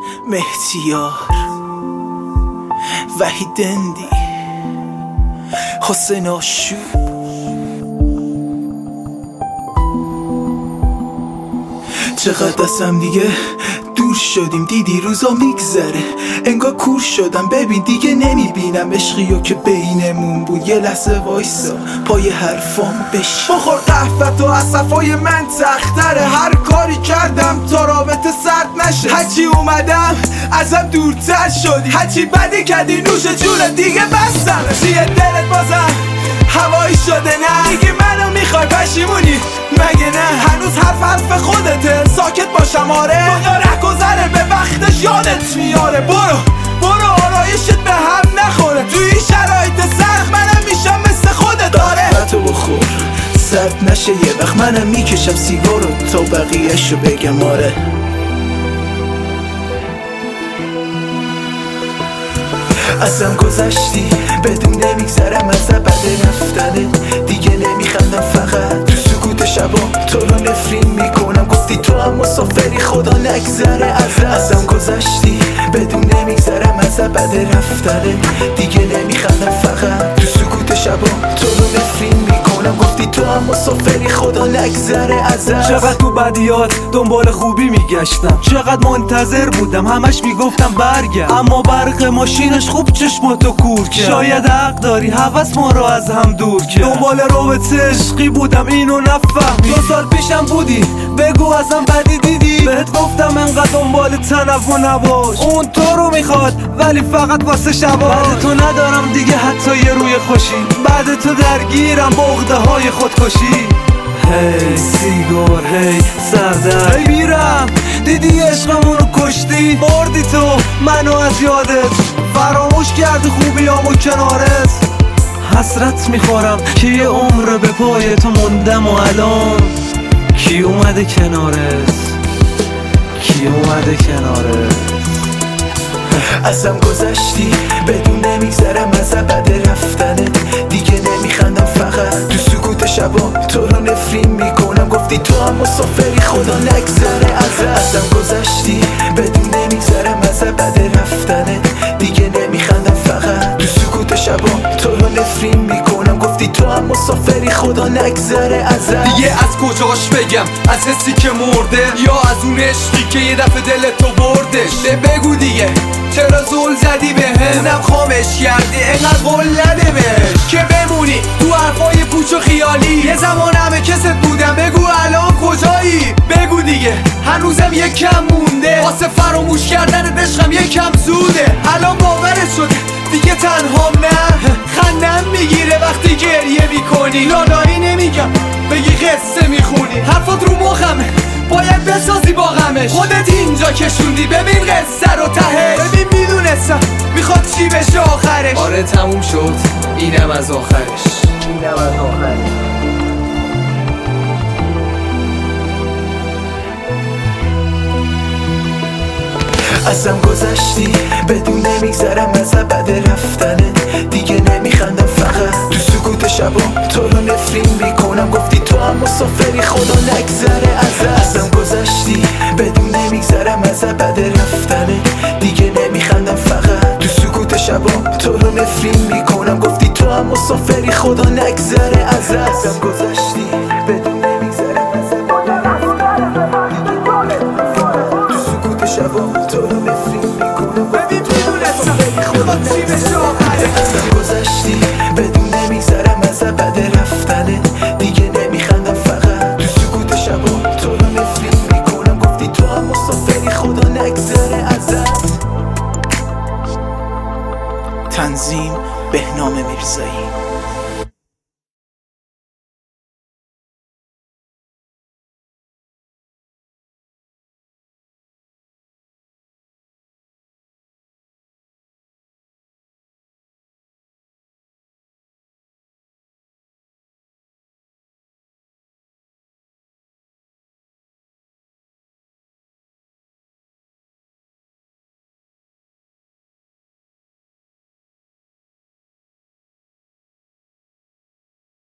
مهتیار، وحید دندی، حسین آشوب. چقدر از هم دیگه دور شدیم، دیدی روزا میگذره انگار کور شدم. ببین دیگه نمیبینم عشقیو که بینمون بود. یه لحظه وایسا پای حرفام بشی، بخور قهوت و از صفای من تختره. هر کاری کردم تا رابطه سرد نشه، هرچی اومدم ازم دورتر شدی. هرچی بدی کردی نوش جون دیگه بستم. چیه دلت بازم هوایی شده؟ نه دیگه منو میخوای پشیمونی مگه نه؟ هنوز حرف خودته، ساکت باشم آره. دنیا رهگذره به وقتش یادت میاره. برو آرایشت به هم نخوره. توی این شرایط سخت منم میشم مثل خودت داره. قهوه‌تو بخور سرد نشه، یه وقت منم میکشم سیگارو تا بقیه‌شو بگم آره. ازم گذشتی بدون نمیگذرم از بد رفتنه. دیگه نمیخندم فقط تو سکوت شبا تو رو نفرین میکنم. گفتی تو هم مسافری خدا نگذره ازم گذشتی بدون نمیگذرم از بد رفتنه. دیگه نمیخندم فقط تو سکوت شبا تو رو نفرین میکنم. گفتی تو هم مسافری خدا نگذره ازم. چقدر تو بدیات دنبال خوبی میگشتم، چقدر منتظر بودم همش میگفتم برگرد، اما برق ماشینش خوب چشماتو کور کرد. شاید حق داری هوس ما رو از هم دور کرد. دنبال رابطه عشقی بودم اینو نفهمی. 2 سال پیشم بودی بگو ازم بدی دیدی. بهت گفتم انقدر دنبال تنوع نباش، اون تو رو میخواد ولی فقط واسه شباش. بعد تو ندارم دیگه حتی یه روی خوشی، بعد تو درگیرم با عقده های خودکشی. هی سیگار هی سردر هی بیرم، دیدی عشقمونو کشتی. بردی تو منو از یادت، فراموش کردی خوبیامو کنارت. حسرت میخورم که یه عمر به پای تو موندم و الان کی اومده کنارت، کی اومده کنارت. ازم گذشتی بدون نمیگذرم از بد رفتنه. دیگه نمیخندم فقط تو سکوت شبا تو رو نفرین میکنم. گفتی تو هم مسافری خدا نگذره ازم گذشتی بدون نمیگذرم از بد رفتنه. دیگه نمیخندم فقط تو سکوت شبا تو رو نفرین میکنم. گفتی تو هم مسافری خدا نگذره ازم. دیگه از کجاش بگم؟ از حسی که مرده یا از اون عشقی که یه دفعه دلتو بردش؟ بگو دیگه چرا زل زدی بهم؟ اونم خامش کردی اینقدر قول نده بهش که بمونی تو حرفای پوچ و خیالی. یه زمان همه کست بودم، بگو الان کجایی؟ بگو دیگه هنوزم یکم مونده واسه فراموش کردن عشقم یکم زوده. الان باورت شده دیگه تنهام نه؟ خندم میگیره وقتی گریه میکنی. لالایی نمیگم بگی قصه میخونی. حرفات رو مخمه باید بسازی با غمش. خودت اینجا کشوندی ببین قصه رو تهش. ببین میدونستم میخواد چی بشه آخرش. آره تموم شد اینم از آخرش. ازم گذشتی بدون نمیگذرم از بد رفتنه. دیگه نمیخندم فقط تو سکوت شبا تو رو نفرین میکنم. گفتی تو هم مسافری خدا نگذره ازم گذشتی بدون نمیگذرم از بد رفتنه. دیگه نمیخندم فقط تو سکوت شبا تو رو نفرین میکنم. گفتی تو هم مسافری خدا نگذره ازم گذشتی بدون نمیگذرم از بد رفتنه. تو سکوت شبا تو رو نفرین میکنم. ببین میدونستم میخواد چی بشه آخرش. ازم گذشتی بدون نمیگذرم از بد رفتنه. دیگه نمیخندم فقط تو سکوت شبا تو رو نفرین میکنم. گفتی تو هم مسافری خدا نگذره ازت. تنظیم بهنام میرزایی.